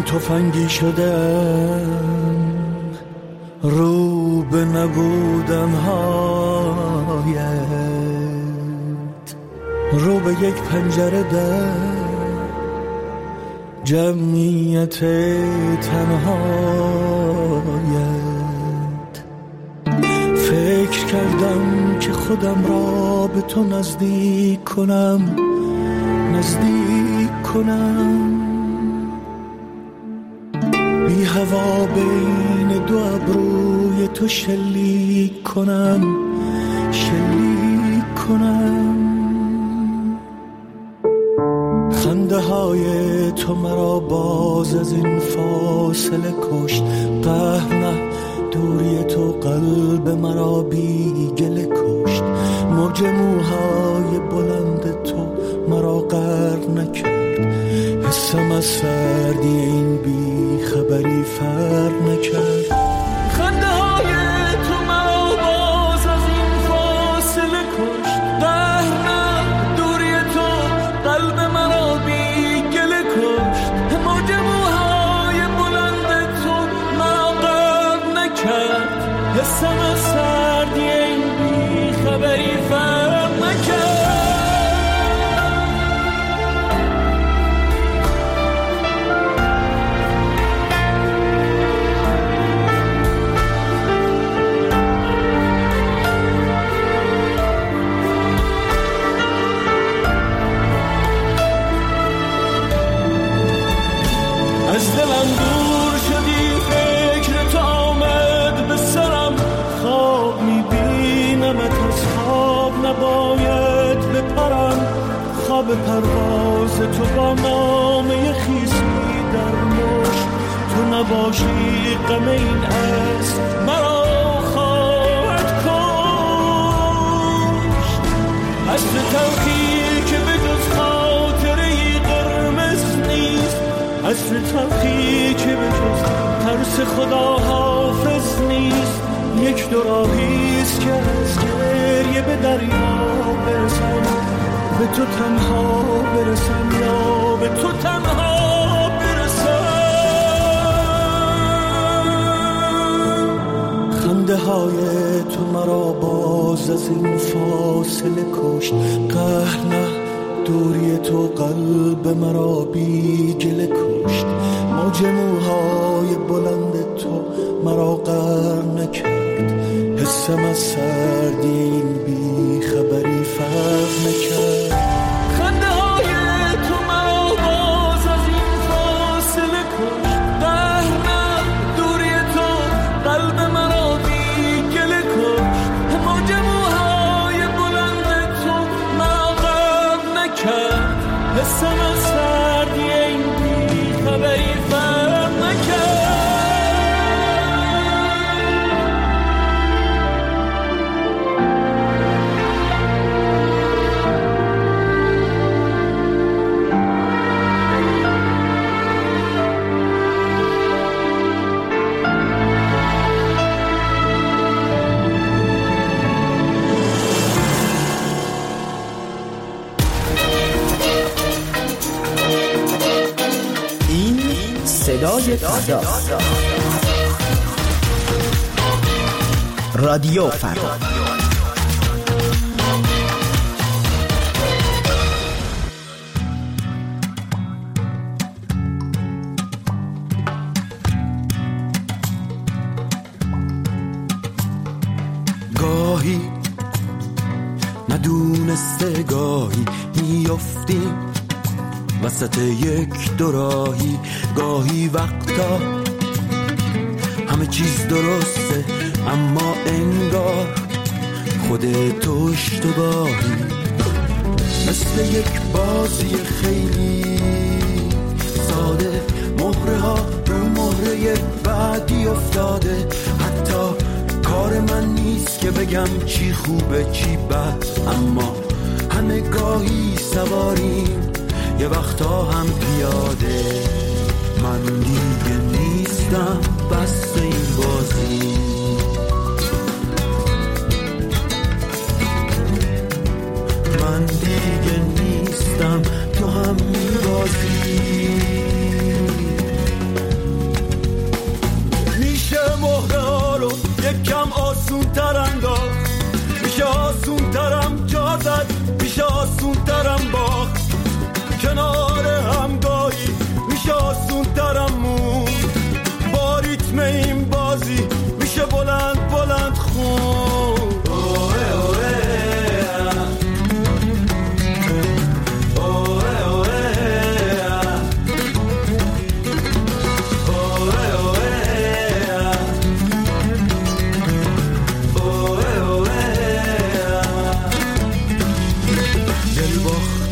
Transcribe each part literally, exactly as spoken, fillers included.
تفنگی شدم رو به نبودن هایت، رو به یک پنجره در جمعیت تنهایت. فکر کردم که خودم را به تو نزدیک کنم، نزدیک کنم، بی هوا بین دو ابروی تو شلیک کنم، شلیک کنم. خنده های تو مرا باز از این فاصله کشت، قهر نه دوری تو قلب مرا بی گله کشت. موج موهای بلند تو مرا غرق نکرد، حسم از سردی این بی خبری فرق نکرد. خنده های تو مرا باز از این فاصله کشت، قهر نه دوری تو قلب مرا بی گله کشت. موج موهای بلند تو مرا غرق نکرد، حسم از سردی این بی خبری فرق نکرد. از دلم دور شدی، فکر تو آمد به سرم، خواب میبینمت از خواب نباید بپرم. خواب پرواز تو با نامه خیزی در مشت، تو نباشی غم این است مرا خواهد کشت. عصر تلخی که به جز خاطره قرمز نیست، عصر تلخی که به جز ترس خدا حافظ نیست. یک دو راهیست که از گریه به دریا برسم، به تو تنها برسم یا به تو تنها برسم. خنده های تو مرا باز از این فاصله کشت، قهر نه دوری تو قلب مرا بی گله کشت. موج موهای بلند تو مرا غرق نکرد، حسم از سردی این بی خبری فرق نکرد. خنده های تو مرا باز از این فاصله کشت، قهر نه دوری تو قلب مرا بی گله کشت. موج موهای بلند تو مرا غرق نکرد، حسم از سردی این بی خبری فرق نکرد. صدای فردا، رادیو فردا. گاهی ندونسته گاهی میافتیم وسط یک دوراهی، گاهی وقتا همه چیز درسته اما انگار خودت تو اشتباهی. مثل یک بازی خیلی ساده، مهره ها رو مهره بعدی افتاده. حتی کار من نیست که بگم چی خوبه چی بد، اما همه گاهی سواریم یه وقتا هم پیاده. من دیگه نیستم بس این بازی، من دیگه نیستم تو هم میبازی.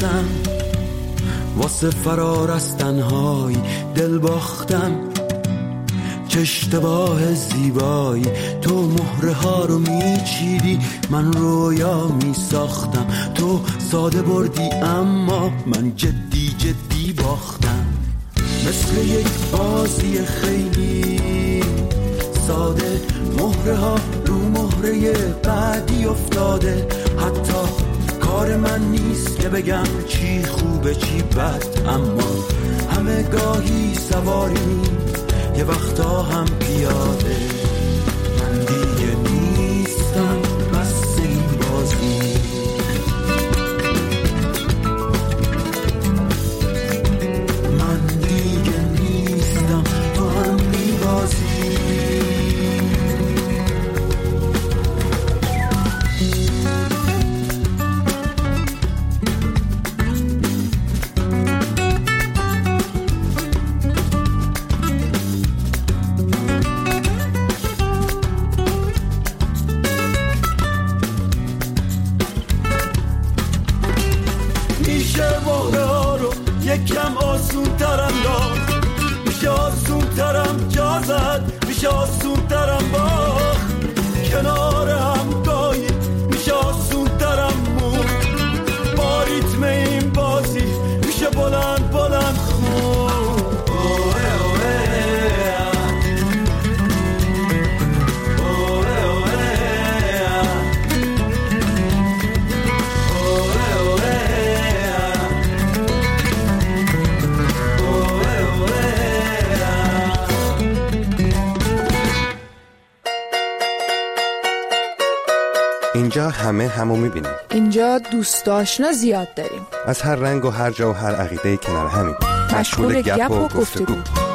باختم، واسه فرار از تنهایی دل باختم. چه اشتباه زیبایی، تو مهره ها رو میچیدی، من رویا میساختم. تو ساده بردی اما من جدی جدی باختم. مثل یک بازی خیلی ساده، مهره ها رو مهره بعدی افتاده. حتی کار من نیست که بگم چی خوبه چی بد، اما همه گاهی سواریم، یه وقتا هم پیاده. من دیگه نیستم بس این بازی، من دیگه نیستم تو هم میبازی. یکم آسون ترم داد، میشه آسون ترم جا زد، میشه آسون ترم باخت. کنار هم گاهی میشه آسون ترم مون، با ریتم این بازی میشه بلند بلند خون. اینجا همه همو میبینیم. اینجا دوست آشنا زیاد داریم، از هر رنگ و هر جا و هر عقیده کنار همین. مشغول گپ و گفتگو.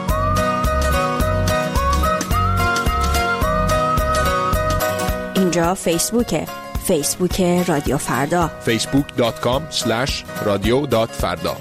اینجا فیسبوکه، فیسبوک رادیو فردا، فیسبوک دات کام اسلش رادیو دات فردا.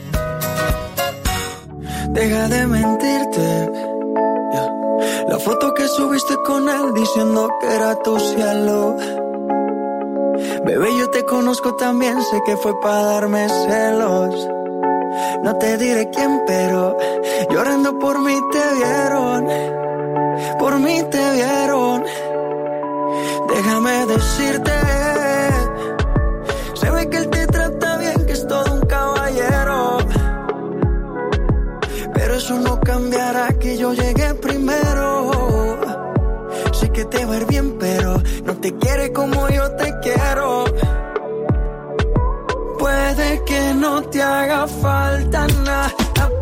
Deja de mentirte, yeah. La foto que subiste con él diciendo que era tu cielo. Bebé, yo te conozco también, sé que fue para darme celos. No te diré quién, pero llorando por mí te vieron, por mí te vieron. Déjame decirte, se ve que él te trata bien, que es todo un caballero. Pero eso no cambiará que yo llegué primero. Sé que te va a ir bien, pero no te quiere como yo te quiero. Puede que no te haga falta nada,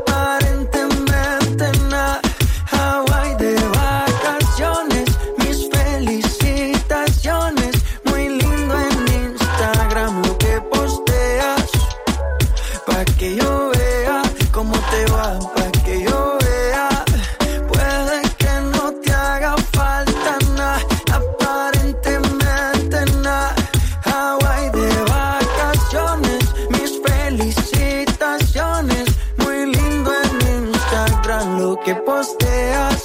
aparentemente nada. Hawaii de vacaciones, mis felicitaciones. Muy lindo en Instagram lo que posteas, pa' que yo vea cómo te va, pa' que yo vea. Puede que no te haga falta nada, aparentemente nada. Hawaii de vacaciones, mis felicitaciones. Muy lindo en Instagram lo que posteas,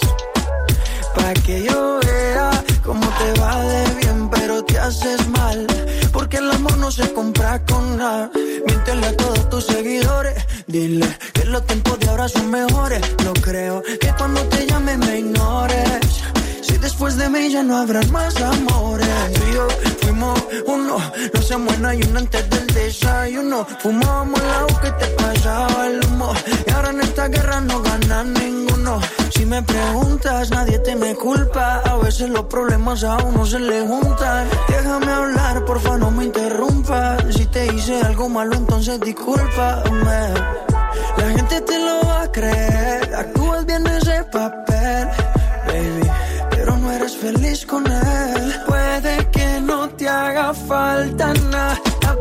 pa' que yo vea cómo te va de bien, pero te haces mal, porque el amor no se compra con nada. Miéntele a todos tus seguidores, dile que los tiempos de ahora son mejores. No creo que cuando te llame me ignores, si después de mí ya no habrán más amores. Tú y yo fuimos uno, no se muera y uno antes del desayuno. Fumábamos el agua que te pasaba el humo, y ahora en esta guerra no gana ninguno. Si me preguntas, nadie te me culpa, a veces los problemas a uno se le juntan. Déjame hablar, porfa, no me interrumpas. Si te hice algo malo, entonces discúlpame. La gente te lo va a creer, actúas bien ese papel, baby, pero no eres feliz con él. Puede que no te haga falta nada,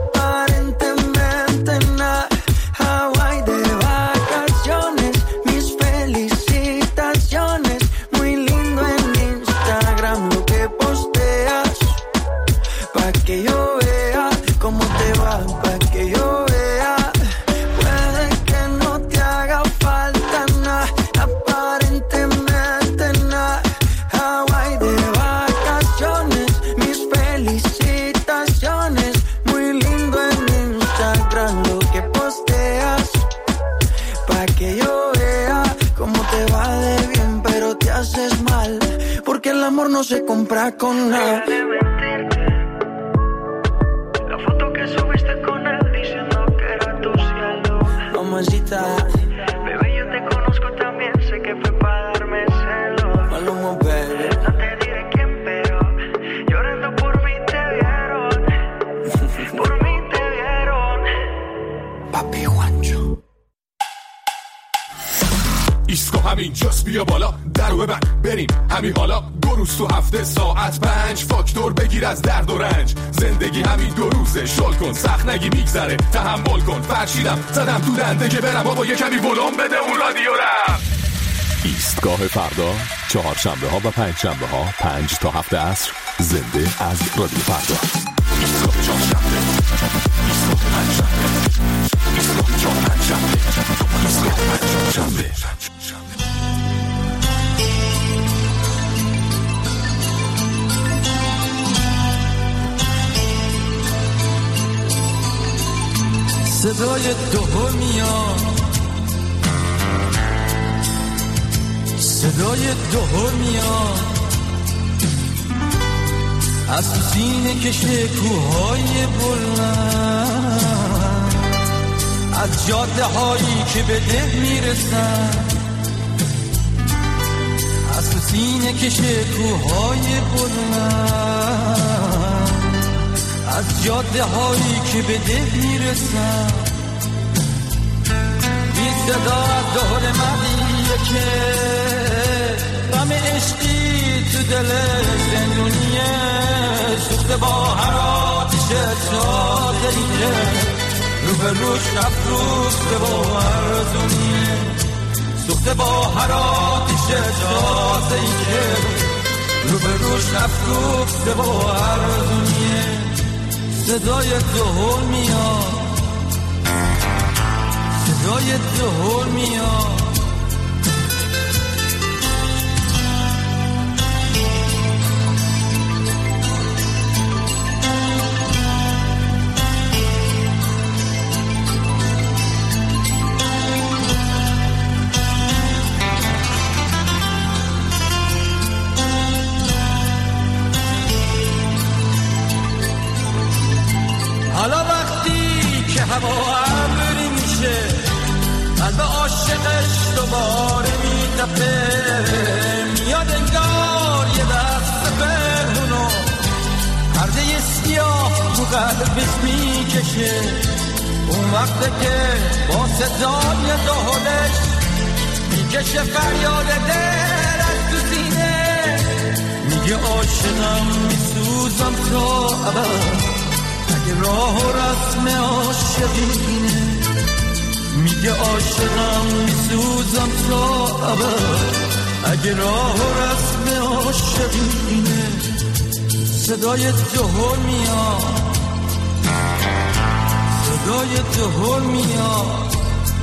aparentemente nada. Hawaii de vacaciones, mis felicitaciones. Muy lindo en Instagram lo que posteas, pa' que yo vea cómo te va, pa' que yo vea. Puede que no te haga falta nada, aparentemente nada. Hawaii de vacaciones, mis felicitaciones. para que yo vea cómo te va de bien, pero te haces mal, porque el amor no se compra con nada. La foto que subiste con él diciendo que era tu cielo. Mamacita, bebé, yo te conozco también, sé que fue para darme celos. Maluma, baby. No te diré quién, pero llorando por mí te vieron. Por mí te vieron. Papi Juancho. ایسکو همین جاست بیا بالا درو ببند بریم همین حالا دو روز تو هفته ساعت پنج فاکتور بگیر از درد و رنج زندگی همین دو روزه شل کن سخت نگی میگذره تحمل کن فرشیدم زدم تو دنده که برم بابا یه کمی ولوم بده اون رادیو رم. ایستگاه فردا چهارشنبه ها و پنج شنبه ها پنج تا هفت عصر زنده از رادیو فردا. ایستگاه چهارشنبه ایستگاه پنجشنبه ایستگاه چهارشنبه ایستگاه پنجشنبه. صدای دوهل میاد صدای دوهل میاد از تو سینه کشه کوهای بلند از جاده هایی که به ده میرسن از تو سینه کشه کوهای بلند از جاده هایی که به ده میرسن این صدا از دهل مردیه که غم عشقی تو دل زندونیه سوخته با هر آتش تازه‌ایه رو به روش افروخته با ارزونیه سوخته با هر آتش تازه‌ایه رو به روش افروخته با ارزونیه صدای دهل میاد صدای دهل میاد حالا وقتی که هوا ابری میشه قلب عاشقش دوباره میتپه میاد انگار یه دست پنهونو پرده سیاه تو قلبش میکشه اون وقته که با صدای دهلش میکشه فریاد دل از تو سینه میگه عاشقم میسوزم تا ابد اگه راه و رسم عاشقینه میگه عاشقم میسوزم تا ابد اگه راه و رسم عاشقینه صدای دهل میاد صدای دهل میاد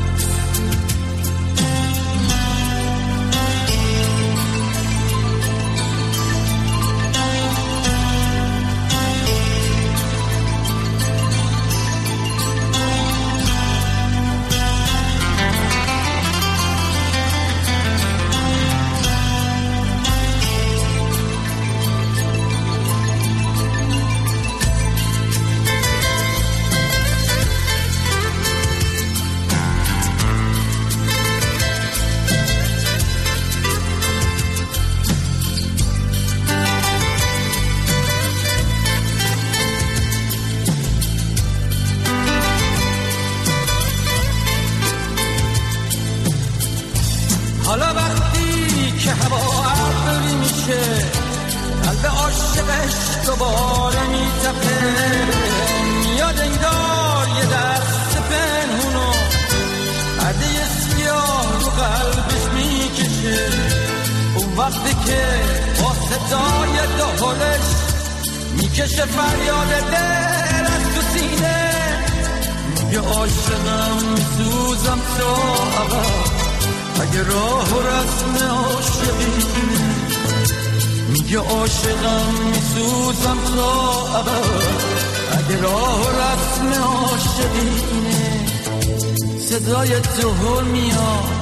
حالا وقتی که هوا ابری میشه قلب عاشقش دوباره میتپه میاد انگار یه دست پنهونو پرده سیاه رو قلبش میکشه اون وقتی که با صدای دهلش میکشه فریاد دل از تو سینه میگه عاشقم میسوزم تا ابد اگه راه و رسم عاشقینه میگه عاشقم میسوزم تا ابد اگه راه و رسم عاشقینه صدای دهل میاد،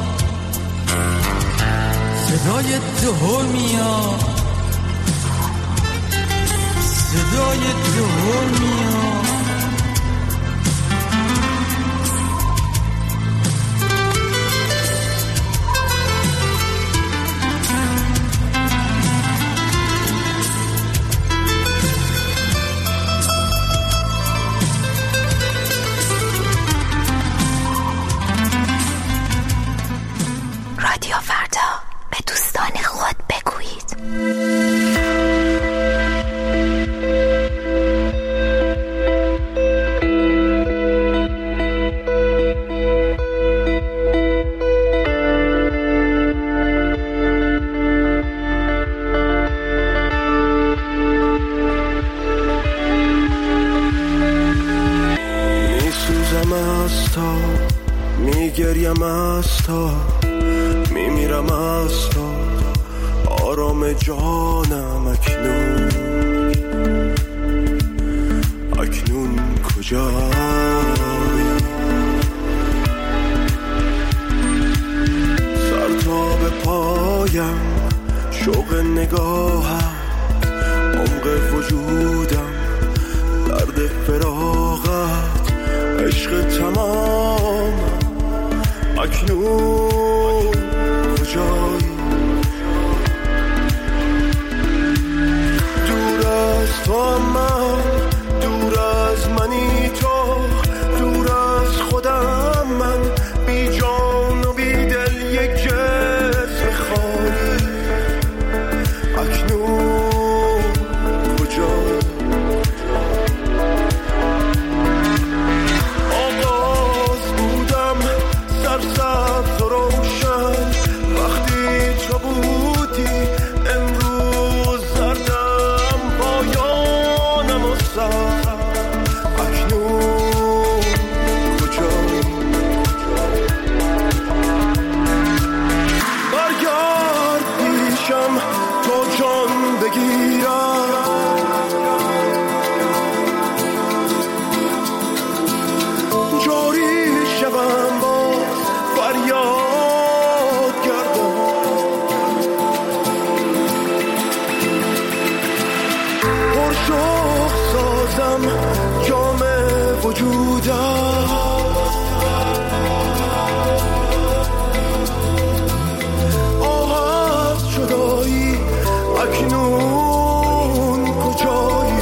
صدای دهل میاد، صدای دهل میاد. رادیو فردا، به دوستان خود بگویید. میسوزم از تا، میگریم از تا، میمیرم از تا، آرام جانم اکنون، اکنون کجایی؟ سر تا به پایم شوق نگاهم، عمق وجودم درد فراغت، عشق تمام اکنون کجایی؟ دور از تو من، دور از منی تو، دور از خودم من، بی جان و بی دل یک جسم خالی، اکنون کجایی؟ آغاز بودم سرسبز و روشن، وقتی تو بودی، امروز زردم پایانم و سر، اکنون کجایی؟ برگرد پیشم تا جان بگیرم، جاری شوم باز فریاد کردم، پرشوق سازم جام وجودم، آه از جدایی اکنون کجایی؟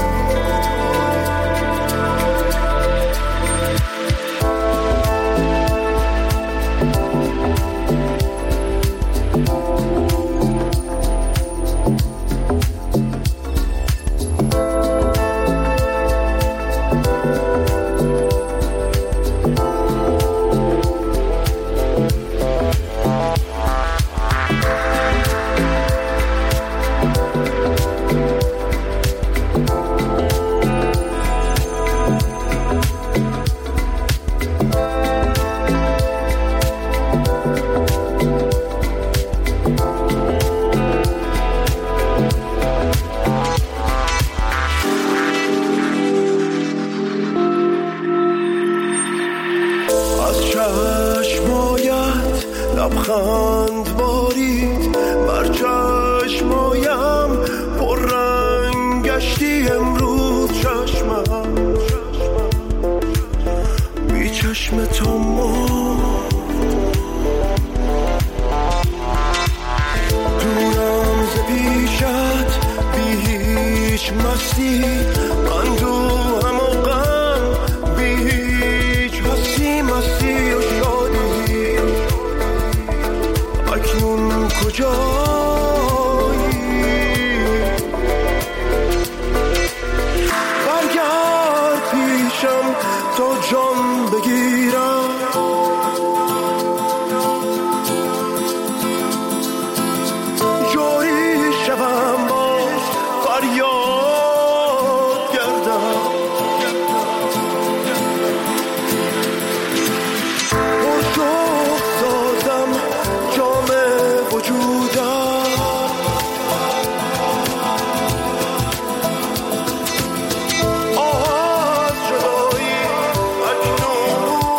از چشمایت لبخند بارید، بر چشمایم پر رنگ گشتی امروز چشمم، بی چشم تو ما دورم ز پیشت، بی هیچ مستی، من تو هم و غم، بی هیچ هستی مستی و شادی، اکنون کجایی؟ برگرد پیشم تا جان بگیرم، جاری شوم باز فریاد کردم، پرشوق سازم جام وجودم، آه از جدایی اکنون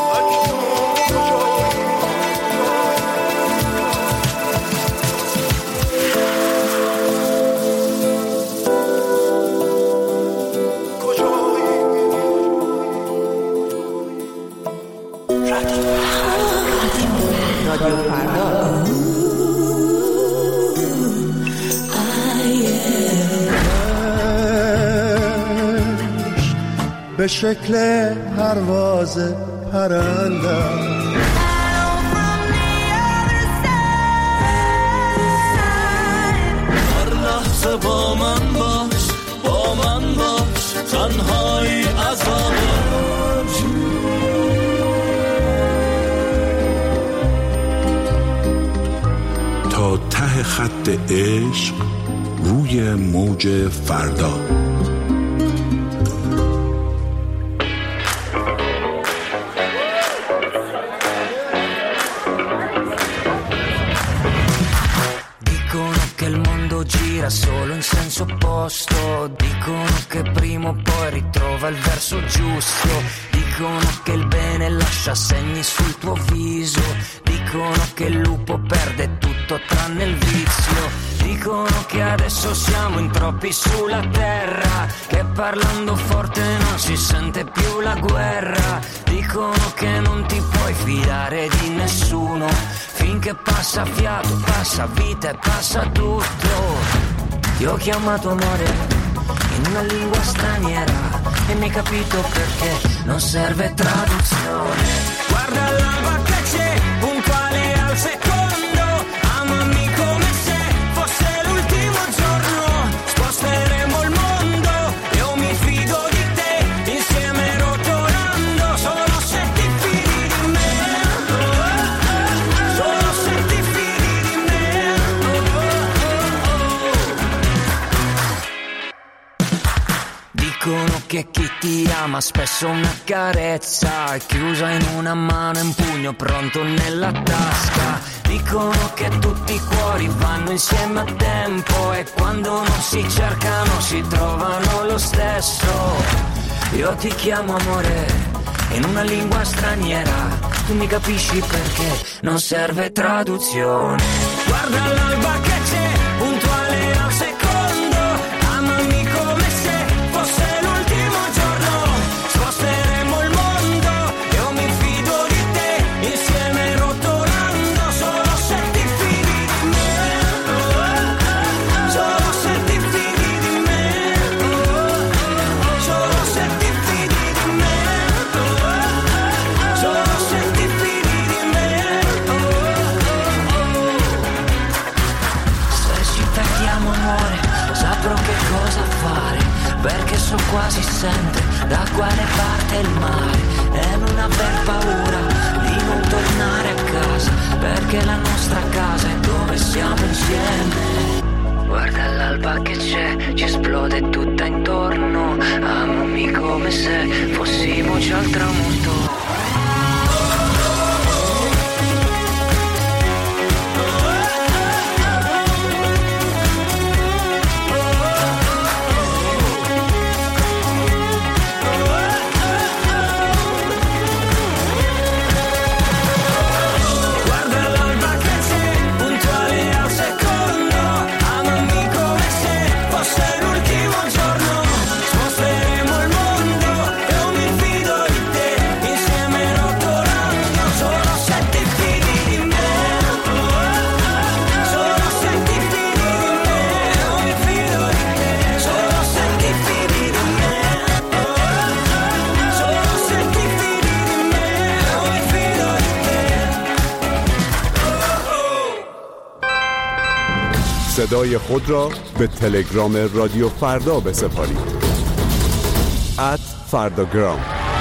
رادیو فردا. به شکل پرواز پرنده هر لحظه با من باش، با من باش، تنهایی عذابه. تا ته خط عشق روی موج فردا. Solo in senso opposto, dicono che prima o poi ritrova il verso giusto, dicono che il bene lascia segni sul tuo viso, dicono che il lupo perde tutto tranne il vizio, dicono che adesso siamo in troppi sulla terra, che parlando forte non si sente più la guerra, dicono che non ti puoi fidare di nessuno, finché passa fiato, passa vita e passa tutto. Io ho chiamato amore in una lingua straniera e mi hai capito perché non serve traduzione. Guarda l'alba che c'è, puntuale al secondo, amami come se fosse l'ultimo giorno, sposteremo il mondo, io mi fido di te, insieme rotolando, solo se ti fidi di me, solo se ti fidi di me. Dicono che chi ti ama spesso una carezza è chiusa in una mano e un pugno pronto nella tasca. Dicono che tutti i cuori vanno insieme a tempo e quando non si cercano si trovano lo stesso. Io ti chiamo amore in una lingua straniera, tu mi capisci perché non serve traduzione. Guarda l'alba che c'è, puntuale al secondo, amami come se fosse l'ultimo giorno, sposteremo il mondo, io mi fido di te, insieme rotolando, solo se ti fidi di me, solo se ti fidi di me, solo se ti fidi di me, solo se ti fidi di me. Se ci perdiamo amore, saprò che cosa fare, perché so quasi sempre da quale parte il mare, e non aver paura di non tornare a casa, perché la nostra casa è dove siamo insieme. Guarda l'alba che c'è, ci esplode tutta intorno, amami come se fossimo già al tramonto. صدای خود را به تلگرام رادیو فردا بسپارید. ات فرداگرام.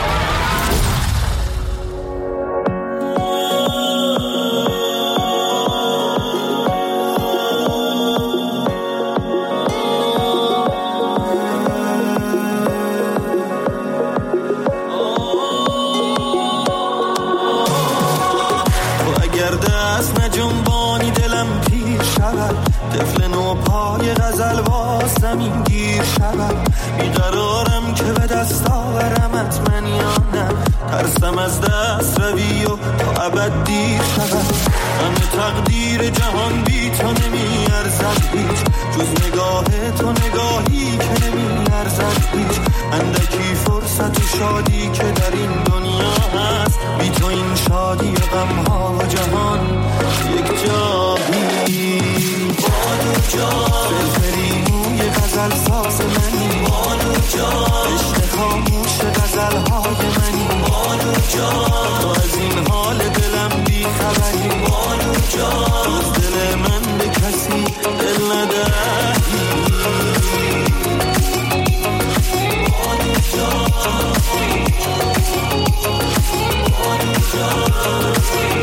طفل نو پای غزل باز زمین گیر شود، بیقرارم که به دست آورمت من یا نه، ترسم از دست روی و تا ابد دیر شود. همه تقدیر جهان بی تو نمی ارزد هیچ، جز نگاه تو نگاهی که نمی ارزد هیچ. اندکی فرصت و شادی که در این دنیا هست، بی تو این شادی جان تو از این حال دلم بی خبری بانو جان از دل من به کسی دل ندهی بانو جان بانو جان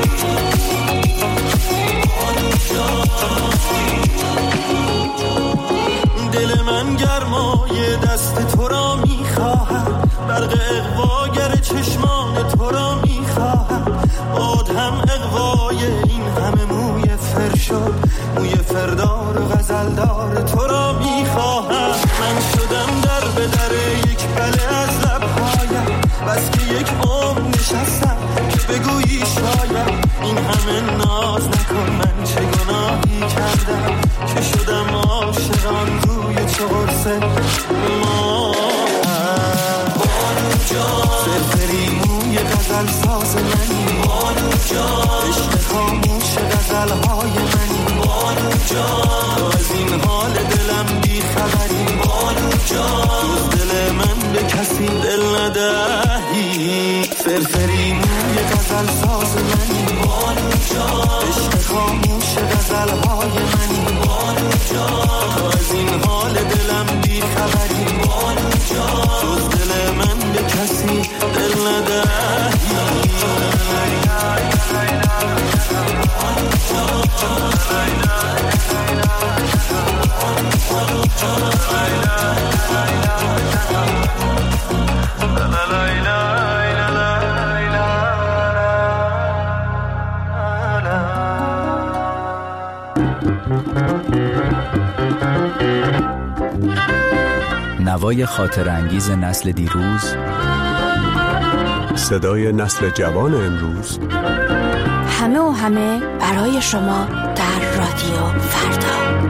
دل من گرمای دست تو را میخواهد برق اغواگر چشمان تو را میخواهد باد هم اغوای این همه موی فرشاد موی فردار و غزلدار تو را میخواهد من شدم در به در یک بله از لبهایم بس که یک عمر نشستم که بگویی شاید این همه ناز نکن من چه گناهی کردم که شدم عاشقان روی چه قرصه ما بانو جان فرفری موی غزل ساز منی بانو جان عشق خاموش غزلهای منی بانو جان تو از این حال دلم بی خبری بانو جان تو دل من به کسی دل ندهی فرفری موی غزل ساز منی بانو جان عشق خاموش غزلهای منی بانو جان تو از این حال دلم بی خبری بانو جان تو دل من به کسی دل ندهی نوای خاطر انگیز نسل دیروز، صدای نسل جوان امروز، همه و همه برای شما در رادیو فردا.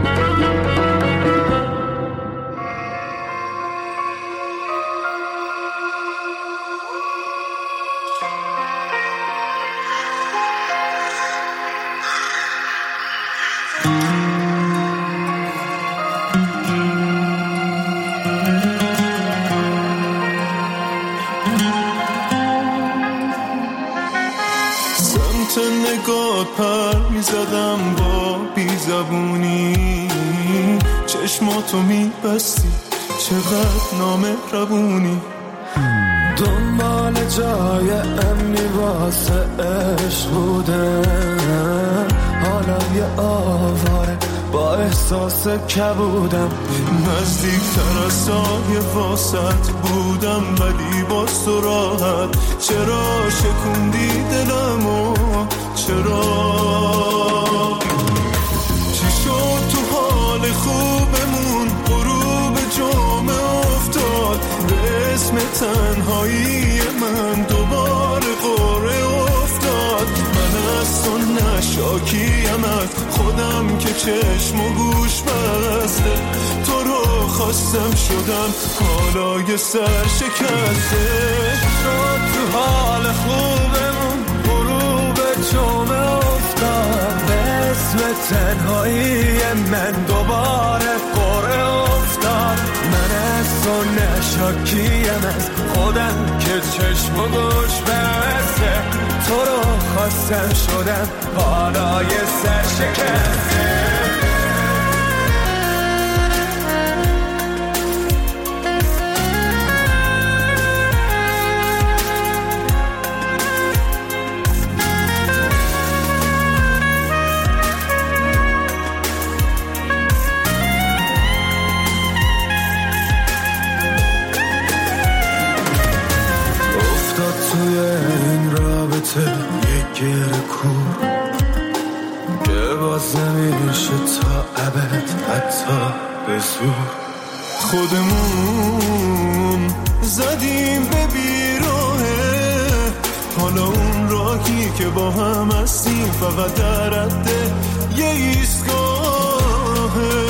پر میزدم با بیزبونی چشماتو میبستی چقدر نامهربونی دنبال جای امنی واسه عشق بودم حالا یه آواره با احساس کبودم نزدیکتر از سایه واسط بودم ولی باز تو راحت چرا شکوندی دلمو چرا چی شد تو حال خوبمون غروب جمعه افتاد به اسم تنهایی من دوباره قره افتاد من از تو نشاکیم از خودم که چشم و گوش بسته تو رو خواستم شدم حالا یه سر شکسته شد تو حال خوبمون غروب جمعه افتاد به اسم تنهایی من دوباره قره افتاد من از تو نشاکیم از خودم که چشم و گوش بسته تو رو خواستم شدم حالا یه سر شکسته توی این رابطه یک گره کور که باز نمیشه تا ابد حتی به زور خودمون زدیم به بیراهه حالا اون راهی که با هم هستیم فقط در حده یه ایستگاهه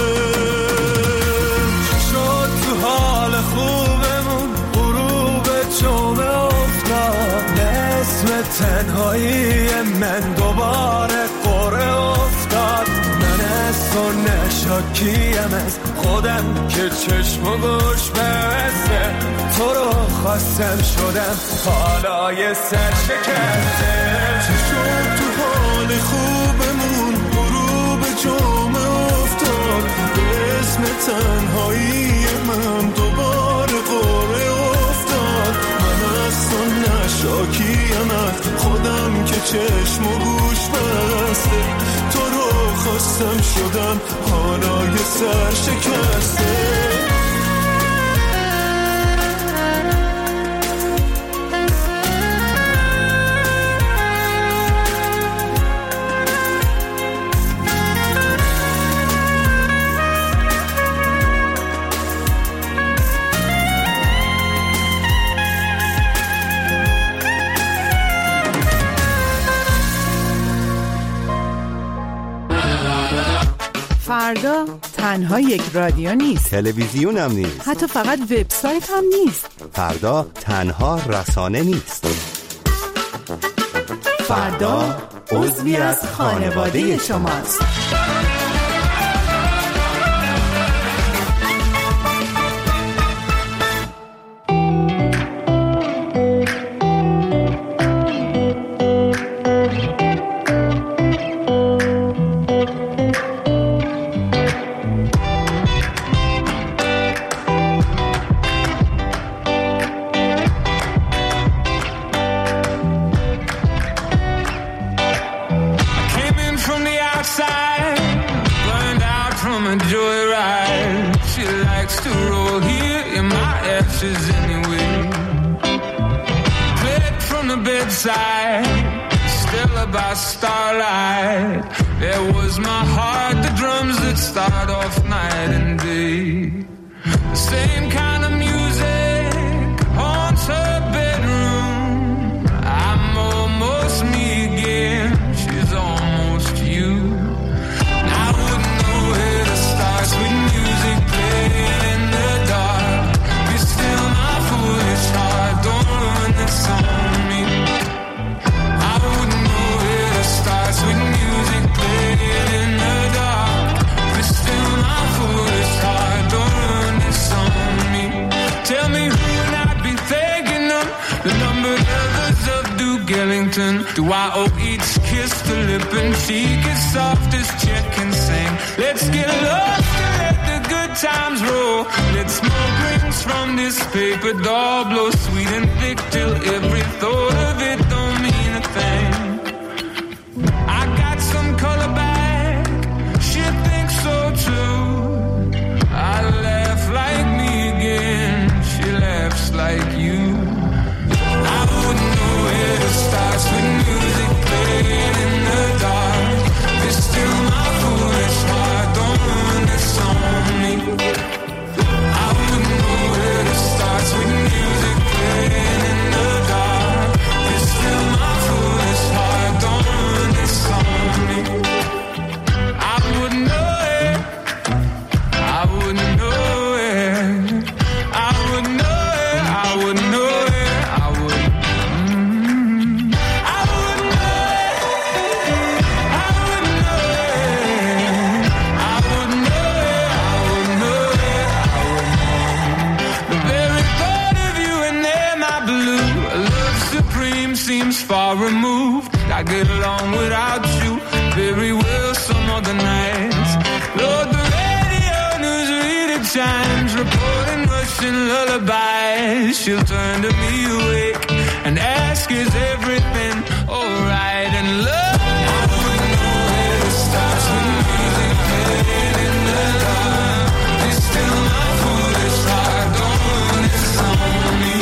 شد تو حال خوبمون غروب جمعه اسم تنهایی من دوباره قره افتاد من از تو نشاکیم از خودم که چشم و گوش بسته تو رو خواستم شدم حالا یه سر شکسته. چی شد تو حال خوبمون غروب جمعه افتاد، به اسم تنهایی من دوباره قره افتاد. من از تو نشاکیم از خودم که چشم و گوش بسته، تو رو خواستم شدم حالا یه سر شکسته. فردا تنها یک رادیو نیست، تلویزیون هم نیست، حتی فقط وبسایت هم نیست. فردا تنها رسانه نیست. فردا عضوی از خانواده شماست. By starlight, there was my heart, the drums that start off night and day. The same kind of music haunts her bedroom. I'm almost me again, she's almost you. And I wouldn't know where to start, sweet music playing in the dark. Be still my foolish heart, don't ruin this on me. Sweet music playing in the dark. But still my foolish heart, don't ruin this on me. Tell me who would I be thinking of? The number lovers of Duke Ellington. Do I owe each kiss the lip and cheek as soft as Chet can sing? Let's get lost and let the good times roll. Let smoke rings from this paper doll blow sweet and thick till every thought of it don't mean a thing. I got some color back, she thinks so too. I laugh like me again, she laughs like you. I wouldn't know where to start, sweet music playing in the dark. It's still my foolish heart, don't ruin this on me. I wouldn't know where to start, sweet music playing in the dark. It's still my foolish heart, don't ruin this on me. I wouldn't know it, I wouldn't know it, I wouldn't know it, I wouldn't know it, I would. Mm, I wouldn't know it, I wouldn't know it, I wouldn't know it, I wouldn't know it, I wouldn't. The very thought of you and there, my blue, love supreme seems far removed. I get along without you very well some other nights. Lord, the radio news reader chimes, reporting Russian lullabies. She'll turn to me awake and ask, is everything alright? And love, I wouldn't know where to start, sweet music playing in the dark. It's still my foolish heart, don't ruin this on me.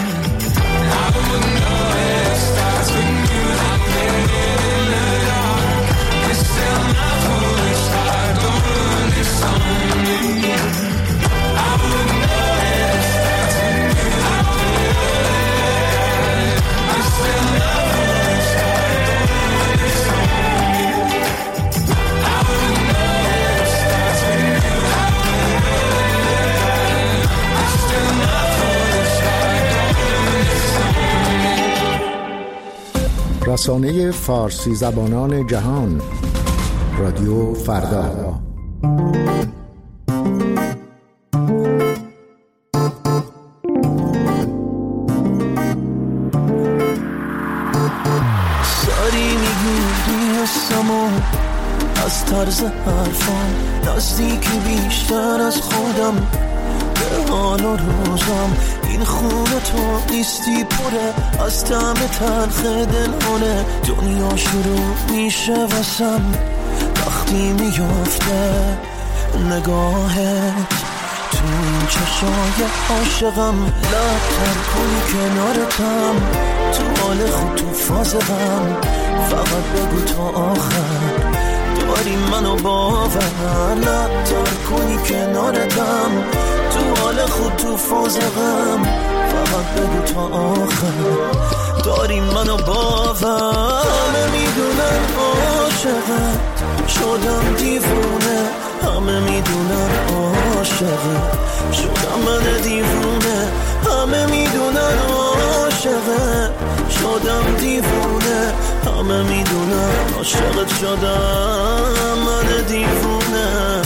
I wouldn't know where to start, sweet music playing in the dark. It's still my foolish heart, don't ruin this on me. I wouldn't know where to start, sweet music playing in the dark. It's still my foolish heart, don't ruin this on me. I wouldn't know where to start, sweet music playing in the dark. It's still my foolish heart, don't ruin this on me. رسانه فارسی زبانان جهان، رادیو فردا. هستم و از طرز حرفم نزدیکی بیشتر از خودم به حال و روزم. این خونه تو نیستی پره از طعم تلخ دلانه. دنیا شروع میشه واسم وقتی میفته نگاهت تو این چشای عاشقم. لبتر کنی کنارتم تو حال خود تو فاز غم. فقط بگو تا آخر داری منو باور. لبتر کنی کنارتم تو حال خود تو فاز غم. فقط بگو تا آخر داری منو باور. همه میدونن عاشقت شدم دیوونه. همه میدونن عاشقت شدم من دیوونه. همه میدونن عاشقت شدم دیوونه. همه میدونن عاشقت شدم من دیوونه.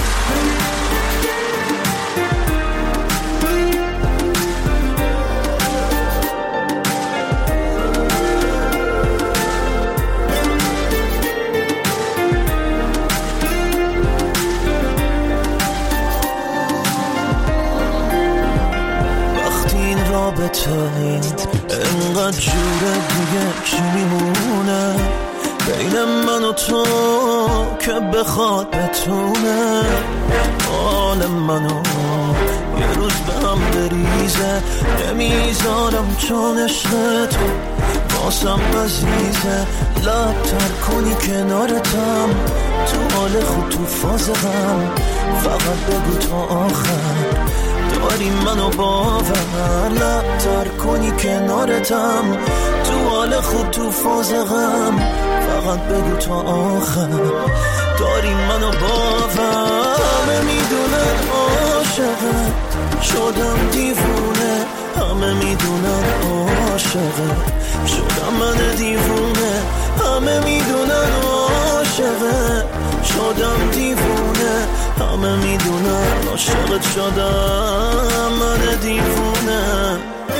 رابطه اینقدر جوره دیگه چی میمونه بین من و تو که بخواد بتونه حال منو یه روز به هم بریزه. نمیذارم چون عشق تو باسم عزیزه. لبتر کنی کنارتم تو حال خود تو فاز غم. فقط بگو تا آخر داری منو باور. لبتر کنی کنارتم تو حال خود تو فاز غم. فقط بگو تا آخر داری منو باور. همه میدونن عاشقت شدم دیوونه. همه میدونن عاشقت شدم من دیوونه. همه میدونن عاشقت شدم دیوونه. همه میدونن عاشقت شدم من دیوونه.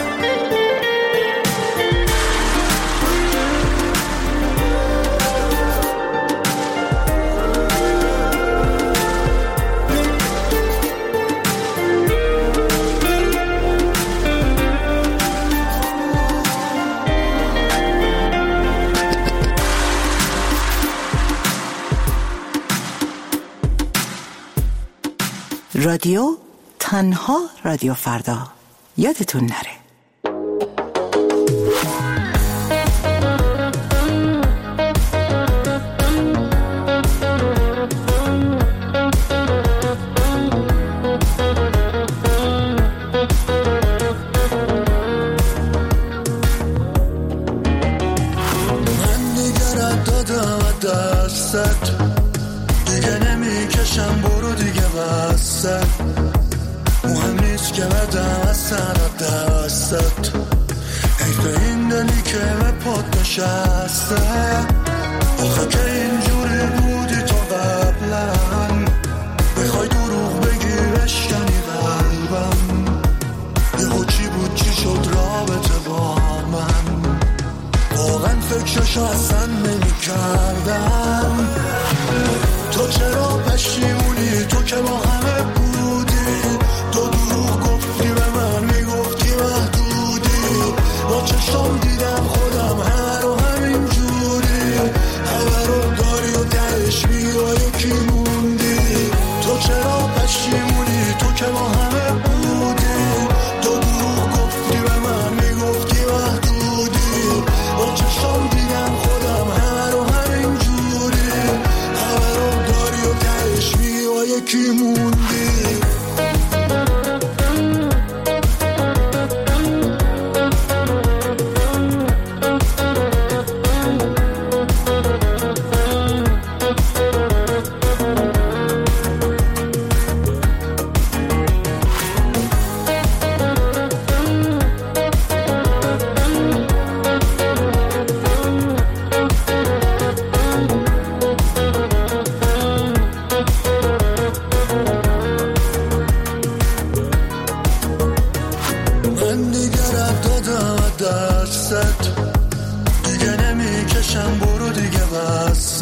رادیو تنها رادیو فردا. یادتون نره. من دیگرت دادم دستت دیگه نمیکشم برو دیگه وسط. مهم نیست که بدم از سر دستت. حیف این دلی که به پات نشسته. آخه که اینجوری بودی تو قبلا بخوای دروغ بگی بشکنی قلبم. یهو چی بود چی شد رابطه با من. واقعا فکرشو اصلا نمی کردم. تو چرا پشیمونی تو که با همه بودی. تو دروغ گفتی به من میگفتی محدودی. با چشم دیدم خودم همه رو همین جوری. همه رو داری و درش میگا یکی موندی. تو چرا پشیمونی تو که با همه بودی. تو دروغ گفتی به من میگفتی محدودی. با چشم دیدم خودم همه رو همین جوری. همه رو داری و درش میگا یکی موندی.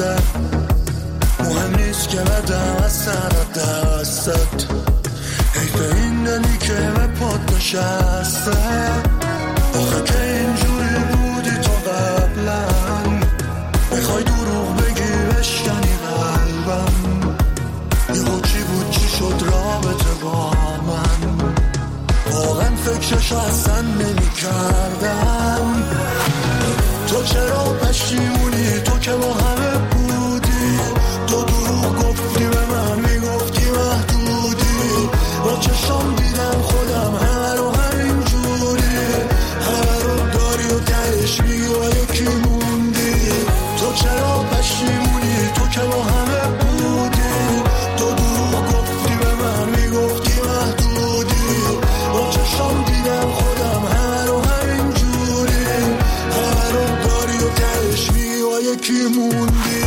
دستت، مهم نیست که بدم از سر دستت، حیف این دلی که به پات نشسته. آخه که اینجوری بودی تو قبلا، میخوای دروغ بگی بشکنی قلبم، یهو چی بود چی شد رابطه با من، واقعا فکرشو اصلا نمی کردم. تو چرا پشیمونی؟ تو که با همه بودی، تو دروغ گفتی به من، میگفتی محدودی، با چشم دیدم خودم همه رو همینجوری، همه رو داری و تهش میگی و یکی موندی. تو چرا پشیمونی؟ تو که با همه بودی، تو دروغ گفتی به من، میگفتی محدودی، با چشم دیدم خودم همه رو همینجوری، همه رو داری و تهش میگی و یکی موندی.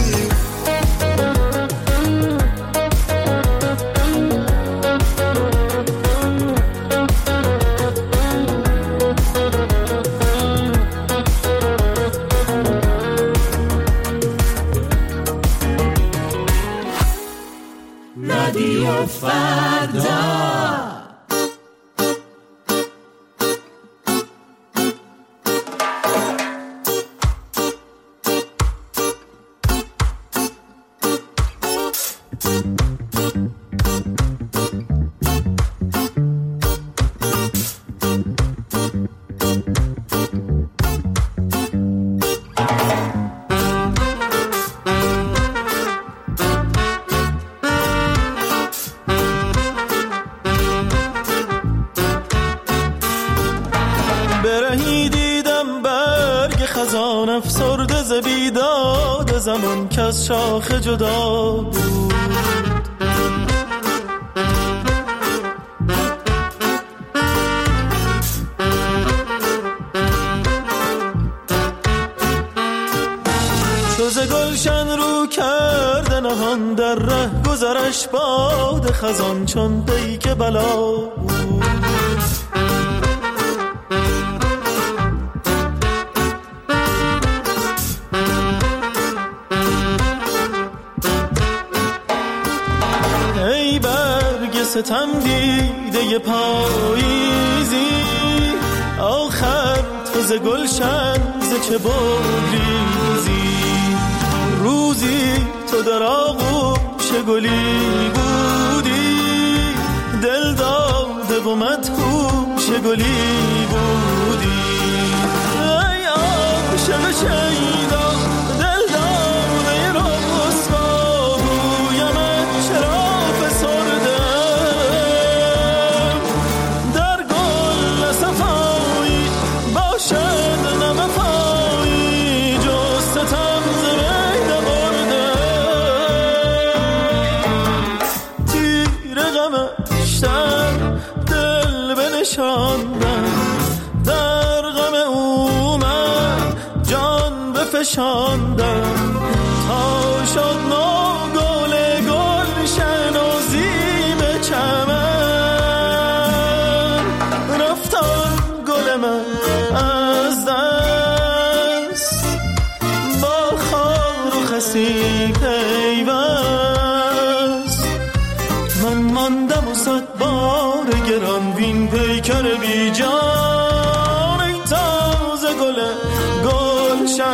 رادیو فردا. زمان که از شاخ جدا بود، چوز گلشن رو کرده نهان در ره گذرش باد خزان چون پیک بلا بود. ستم دیده پاییزی، آخر تو ز گلشن ز چه بگریزی، روزی تو در آغوش گلی بودی، دل داده و مدهوش گلی بودی. ای عاشق شیدا دل داده رسوا، گویمت چرا فسرده در غم او من جان بفشاندم، تا شد نو گل گلشن و زیب چمن، رفتان گل من از دست، با خار و خسی پیوست، من ماندم و صد بار گران وین پیکر بی جان. ای تازه گل گلشن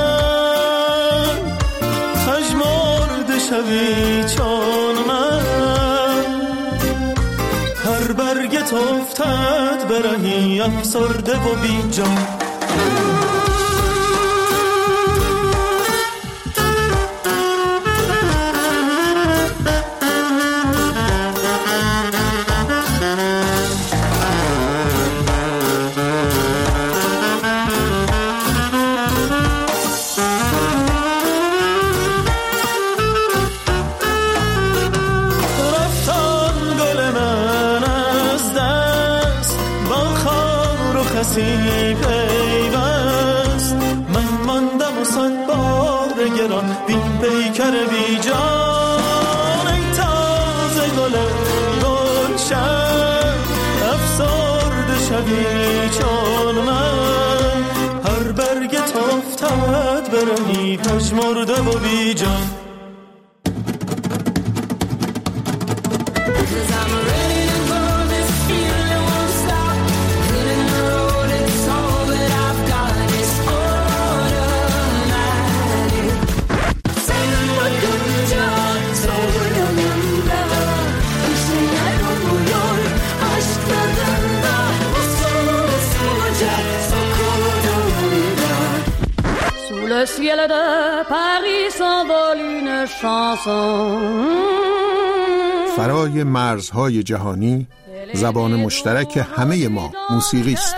پژمرده شوی چون من، هر برگت افتد برهی افسرده و بی جان. پیوست من ماندم و صد بار گران بین پیکر بی جان. ای تازه گل گلشن افسرده شوی چون من، هر برگ برگت افتد برهی پژمرده و بی جان. Le ciel de Paris s'envole une chanson. فرای مرزهای جهانی زبان مشترک همه ما موسیقی است.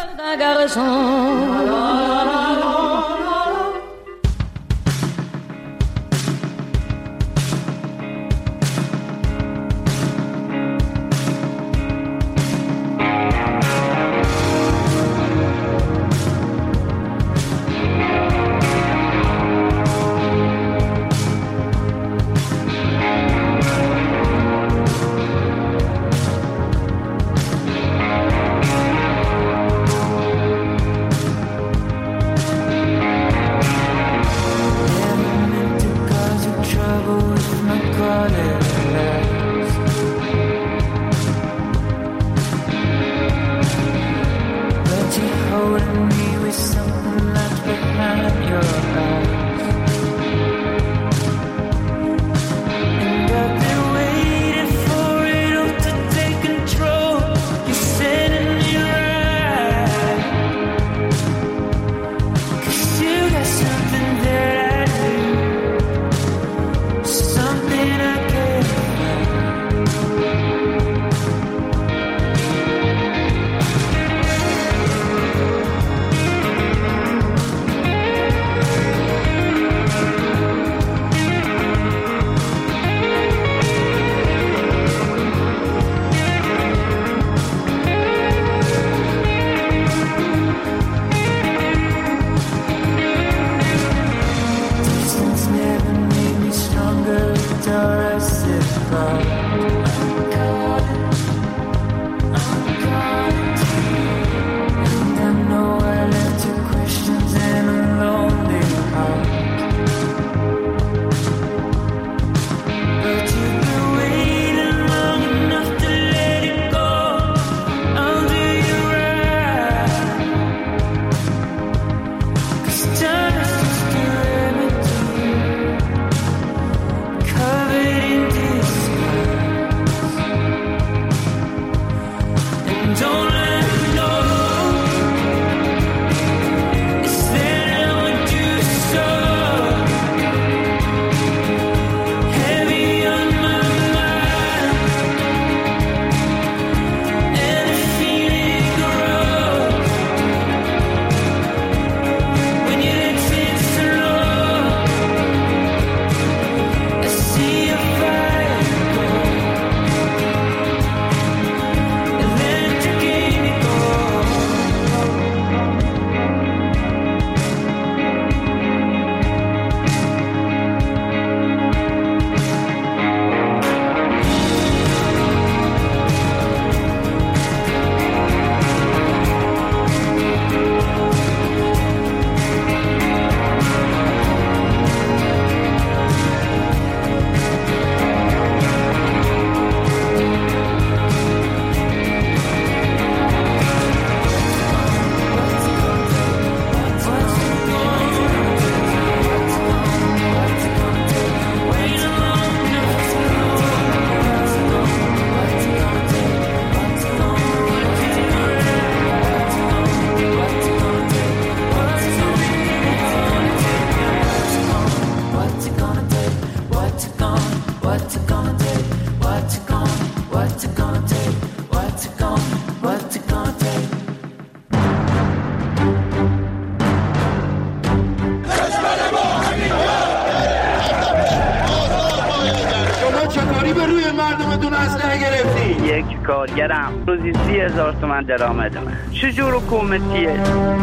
یک کارگرم روزی سی هزار تومن درآمد من. چجور حکومتیه؟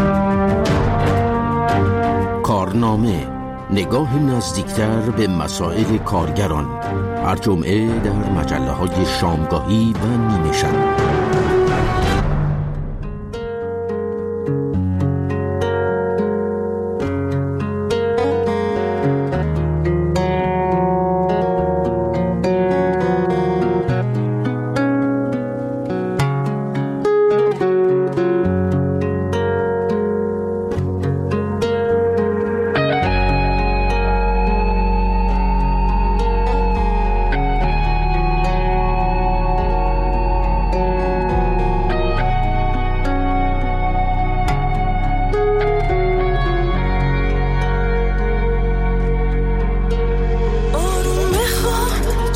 کارنامه، نگاه نزدیکتر به مسائل کارگران، هر جمعه در مجله های شامگاهی و نیمه شب.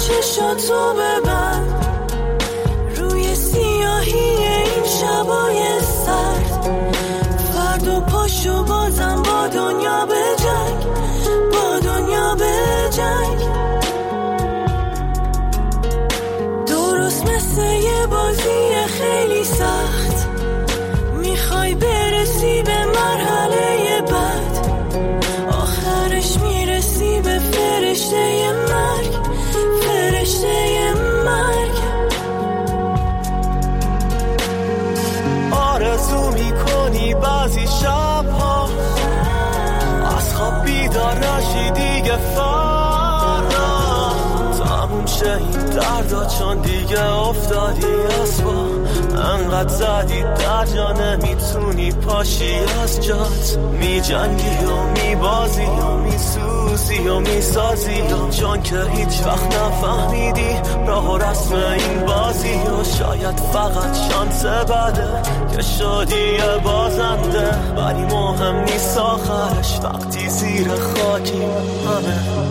چشاتو ببند روی سیاهی این شبای سرد. فردا پاشو بازم با دنیا به جنگ، با دنیا به جنگ. درست مثل یه بازی خیلی سخت، میخوای برسی به مرحله بعد، آخرش میرسی به فرشته مرگ، فرشته مرگ. آرزو میکنی بعضی شبها از خواب بیدار نشی دیگه، فردا تموم شه این دردا، چون دیگه افتادی از با انقدر زدی در جا نمیتونی پاشی از جات. می جنگی و می بازی و می سوزی و می سازی و چون که هیچ وقت نفهمیدی راه و رسم این بازی و شاید فقط شانس بده که شدی بازنده، ولی مهم نیست آخرش وقتی زیر خاکی همه.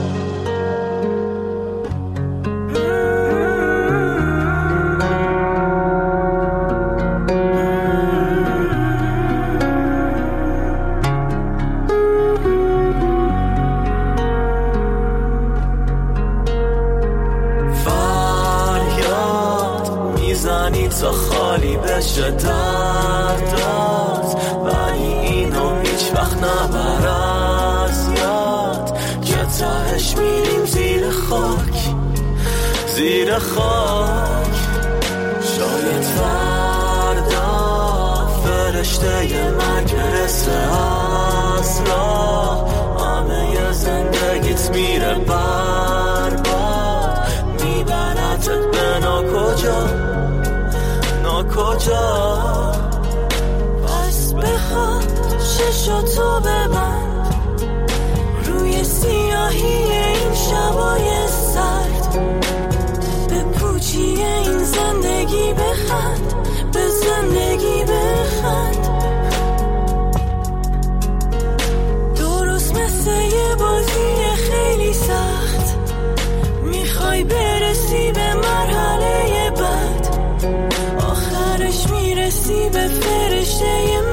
تا خالی بشه دردات، ولی اینو هیچ وقت نبر از یاد که تهش میریم زیر خاک، زیر خاک. شاید فردا فرشته مرگ برسه از راه، همه زندگیت میره برباد، میبرتت به ناکجا کجا. پس بخواد چشاتو ببند روی سیاهی این شبای سرد، به پوچی این زندگی بخند، به زندگی بخند. درست مثل یه بازی خیلی سخت، میخوای برسی به مرحله بعد، آخرش میرسی به فرشته